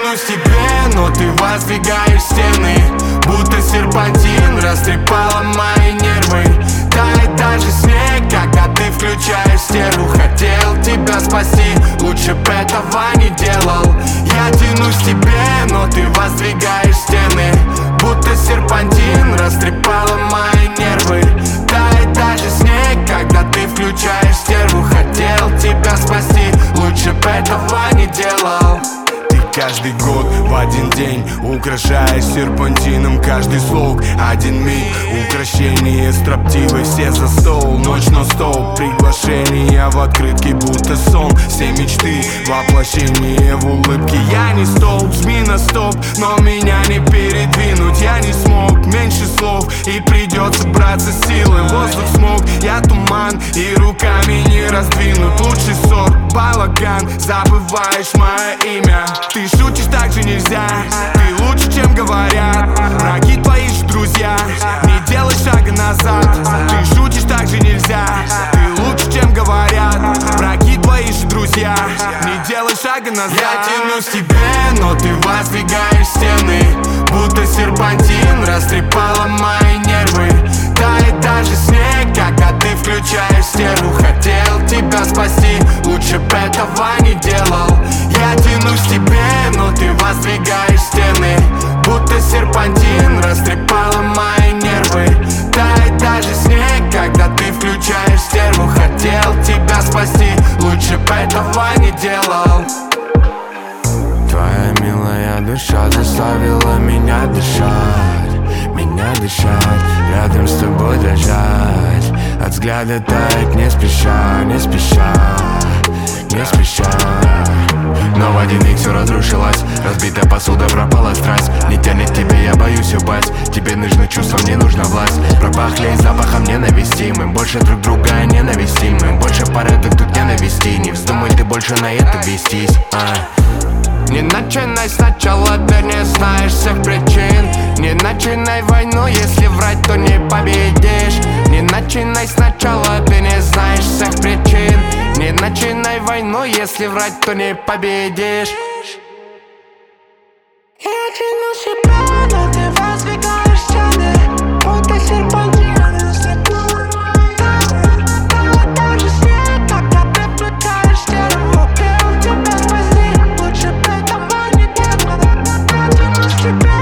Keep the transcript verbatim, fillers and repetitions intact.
тянусь к тебе, но ты воздвигаешь стены, будто серпантин растрепала мои нервы. Тает даже снег, когда ты включаешь стерву. Хотел тебя спасти, лучше б этого не делал. Я тянусь к тебе, но ты воздвигаешь стены, будто серпантин растрепала мои нервы. Тает даже снег, когда ты включаешь стерву. Хотел тебя спасти, лучше б этого не делал. Каждый год в один день украшаешь серпантином каждый слог. Один миг украшение строптивой, все за стол. Ночь нон-стоп, приглашение в открытке будто сон. Все мечты, воплощение в улыбке. Я не столб, змина стоп, но меня не передвинуть. Я не смог, меньше слов, и придется браться силой. Воздух смог, я туман, и руками не раздвинут. Лучший сорт, балаган, забываешь мое имя. Ты шутишь, так же нельзя, ты лучше, чем говорят. Враги твои же друзья, не делай шага назад. Ты шутишь, так же нельзя, ты лучше, чем говорят. Враги твои же друзья, не делай шага назад. Я тянусь к тебе, но ты воздвигаешь стены, будто серпантин растрепала мои нервы. Тает даже снег, когда ты включаешь стерву. Хотел тебя спасти, лучше б этого не делал. Я тянусь к тебе, но ты воздвигаешь стены, будто серпантин растрепала мои нервы. Тает даже снег, когда ты включаешь стерву. Хотел тебя спасти, лучше б этого не делал. Твоя милая душа заставила меня дышать, меня дышать, рядом с тобой дрожать. От взгляда тает не спеша, не спеша, не спеша. Но в один миг все разрушилось, разбитая посуда, пропала страсть. Не тянет тебе, я боюсь упасть. Тебе нужны чувства, мне нужна власть. Пропахли запахом ненависти, мы больше друг друга ненавистим. Мы больше порядок тут ненависти. Не вздумай ты больше на это вестись, а. Не начинай сначала, ты не знаешь всех причин. Не начинай войну, если врать, то не победишь. Не начинай сначала, ты не знаешь всех причин. Не начинай войну, если врать, то не победишь. Я тянусь к тебе, но ты воздвигаешь стены, будто серпантин растрепала мои нервы. Тает даже снег, когда ты включаешь стерву. Хотел тебя спасти, лучше б этого не делал. Я тянусь к тебе.